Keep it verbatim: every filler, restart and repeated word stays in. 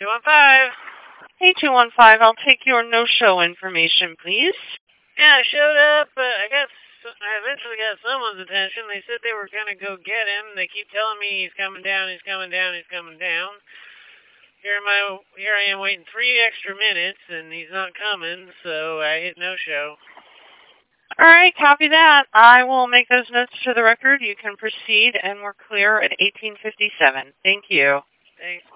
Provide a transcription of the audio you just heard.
two one five. Hey, two one five, I'll take your no-show information, please. Yeah, I showed up, but I guess I eventually got someone's attention. They said they were going to go get him. They keep telling me he's coming down, he's coming down, he's coming down. Here am I, here I am waiting three extra minutes, and he's not coming, so I hit no-show. All right, copy that. I will make those notes to the record. You can proceed, and we're clear at eighteen fifty-seven. Thank you. Thanks.